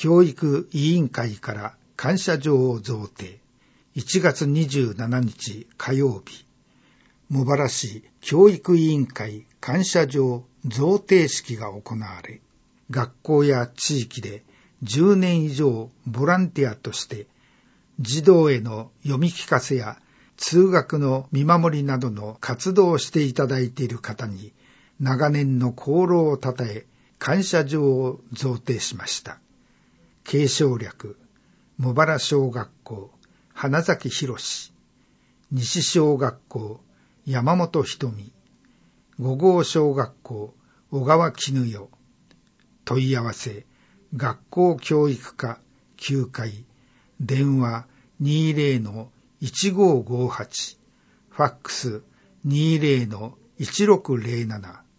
教育委員会から感謝状を贈呈。1月27日火曜日、茂原市教育委員会感謝状贈呈式が行われ、学校や地域で10年以上ボランティアとして児童への読み聞かせや通学の見守りなどの活動をしていただいている方に長年の功労をたたえ感謝状を贈呈しました。継承略、茂原小学校花崎博士、西小学校山本ひとみ、五郷小学校小川絹代。問い合わせ、学校教育課9階、電話 20-1558、ファックス 20-1607。